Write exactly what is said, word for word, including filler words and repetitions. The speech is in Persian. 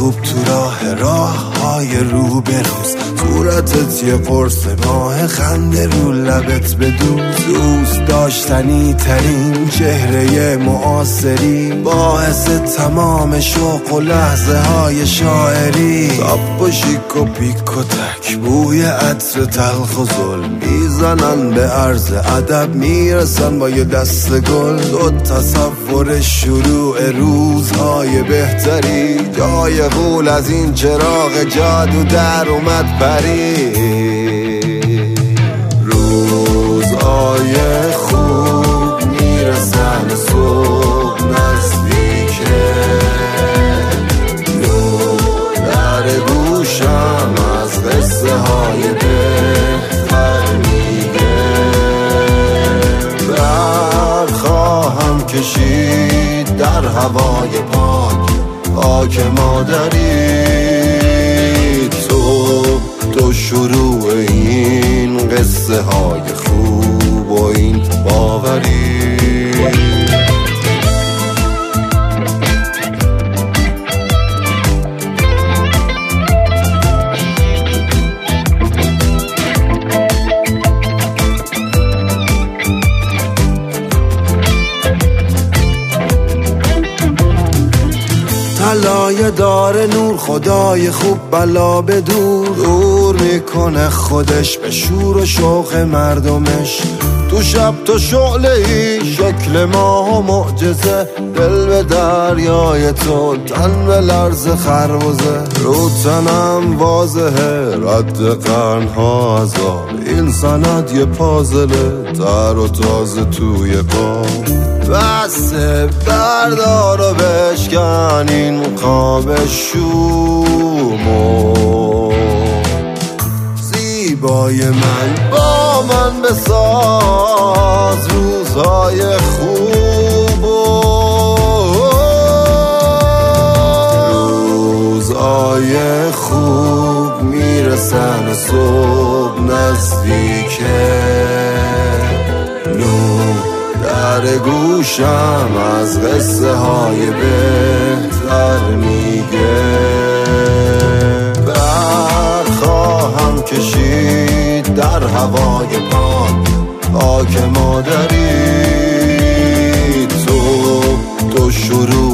خوب تو راه راه های رو بروز، صورتت یه قرص ماه، خنده رو لبت بدوز، دوست داشتنی ترین چهره معاصری، باعث تمام شوق و لحظه های شاعری، تاپ و شیک و پیک و تک، بوی عطر تلخ و ظلم، میزنن به عرض ادب، میرسن با یه دست گل، دو تصور شروع روزهای بهتری، جای غول از این چراغ جادو در اومد پری، روزهای خوب میرسن صبح نزدیکه، نور در گوشم از قصه های بهتر میگه، بر خواهم کشید در هوای پاک، خاک مادری، تو تو شروع این قصه های خوب و این باوری. طلایه داره نور، خدای خوب بلا به دور، دور میکنه خودش به شور و شوق مردمش، تو شب تو شعله ای شکل ماه و معجزه، دل به دریای تو تن به لرز خربزه، رو تنم واضحه رد قرنها عذاب، این سند یه پازله تر و تازه توی پا، بسه بردار و بشکن این قاب شومو، زیبای من با من بساز روزهای خوب، روزهای خوب میرسن صبح نزدیکه، نور در گوشم از قصه های بهتر میگه، بر خواهم کشید در هوای پاک، خاک مادری، تو تو شروع